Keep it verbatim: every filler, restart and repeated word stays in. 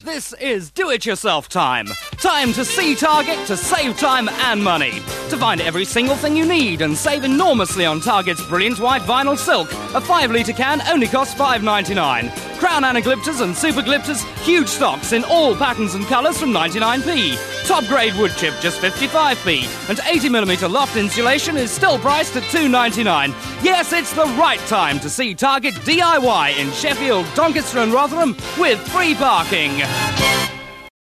This is do-it-yourself time. Time to see Target to save time and money. To find every single thing you need and save enormously on Target's brilliant white vinyl silk, a five litre can only costs five ninety-nine. Crown Anaglypters and Super Glypters, huge stocks in all patterns and colours from ninety-nine p. Top grade wood chip just fifty-five p. And eighty millimetre loft insulation is still priced at two ninety-nine. Yes, it's the right time to see Target D I Y in Sheffield, Doncaster and Rotherham with free parking.